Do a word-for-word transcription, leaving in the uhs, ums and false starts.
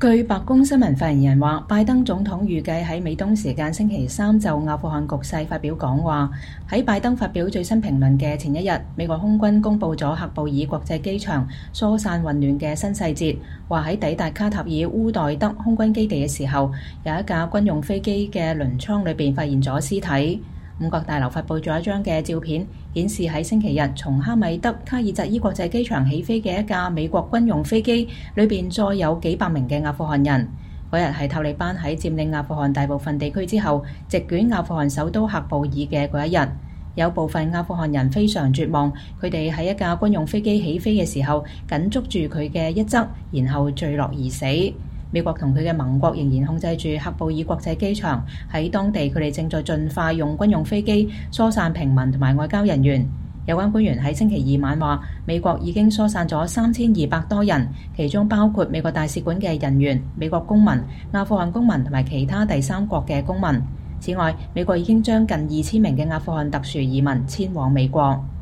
據白宮新聞發言人話，拜登總統預計喺美東時間星期三就阿富汗局勢發表講話。喺拜登發表最新評論嘅前一日，美國空軍公佈咗喀布爾國際機場疏散混亂嘅新細節，話喺抵達卡塔爾烏代德空軍基地嘅時候，有一架軍用飛機嘅輪艙裏邊發現咗屍體。五角大樓發佈咗一張嘅照片，顯示喺星期日從哈米德卡爾扎伊國際機場起飛嘅一架美國軍用飛機，裏邊載有幾百名嘅阿富汗人。嗰日係塔利班喺佔領阿富汗大部分地區之後，席捲阿富汗首都喀布爾嘅嗰一日。有部分阿富汗人非常絕望，佢哋喺一架軍用飛機起飛嘅時候，緊捉住佢嘅一側，然後墜落而死。美國同佢嘅盟國仍然控制住喀布爾國際機場，喺當地佢哋正在盡快用軍用飛機疏散平民同埋外交人員。有關官員喺星期二晚話，美國已經疏散咗三千二百多人，其中包括美國大使館嘅人員、美國公民、阿富汗公民同埋其他第三國嘅公民。此外，美國已經將近二千名嘅阿富汗特殊移民遷往美國。